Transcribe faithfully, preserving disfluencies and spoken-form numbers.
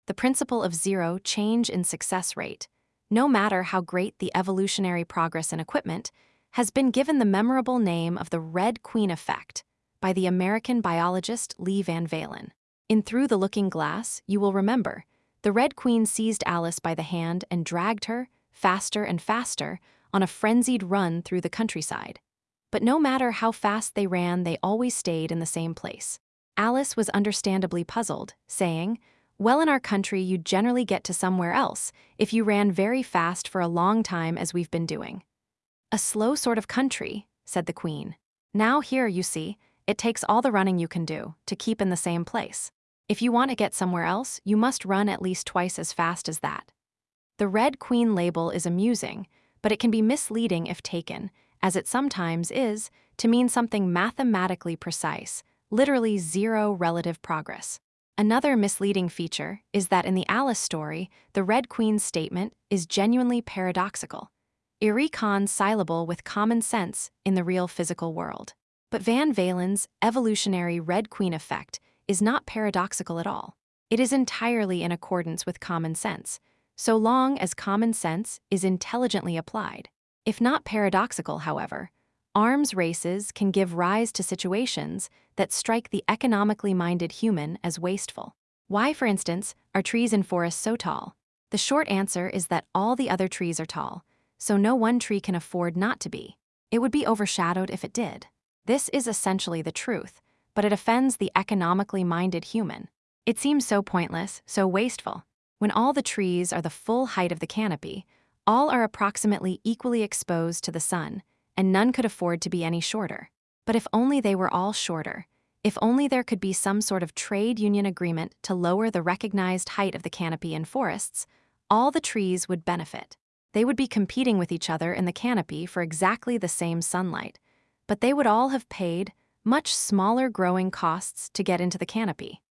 the principle of zero change in success rate, no matter how great the evolutionary progress in equipment, has been given the memorable name of the Red Queen effect by the American biologist Lee Van Valen. In Through the Looking Glass, you will remember, the Red Queen seized Alice by the hand and dragged her, faster and faster, on a frenzied run through the countryside. But no matter how fast they ran, they always stayed in the same place. Alice was understandably puzzled, saying, "Well, in our country, you'd generally get to somewhere else if you ran very fast for a long time as we've been doing." "A slow sort of country," said the Queen. "Now here, you see, it takes all the running you can do to keep in the same place. If you want to get somewhere else, you must run at least twice as fast as that." The Red Queen label is amusing, but it can be misleading if taken, as it sometimes is, to mean something mathematically precise, literally zero relative progress. Another misleading feature is that in the Alice story, the Red Queen's statement is genuinely paradoxical, irreconcilable with common sense in the real physical world. But Van Valen's evolutionary Red Queen effect is not paradoxical at all. It is entirely in accordance with common sense, so long as common sense is intelligently applied. If not paradoxical, however, arms races can give rise to situations that strike the economically minded human as wasteful. Why, for instance, are trees in forests so tall? The short answer is that all the other trees are tall, so no one tree can afford not to be. It would be overshadowed if it did. This is essentially the truth, but it offends the economically minded human. It seems so pointless, so wasteful. When all the trees are the full height of the canopy, all are approximately equally exposed to the sun, and none could afford to be any shorter. But if only they were all shorter, if only there could be some sort of trade union agreement to lower the recognized height of the canopy in forests, all the trees would benefit. They would be competing with each other in the canopy for exactly the same sunlight, but they would all have paid much smaller growing costs to get into the canopy.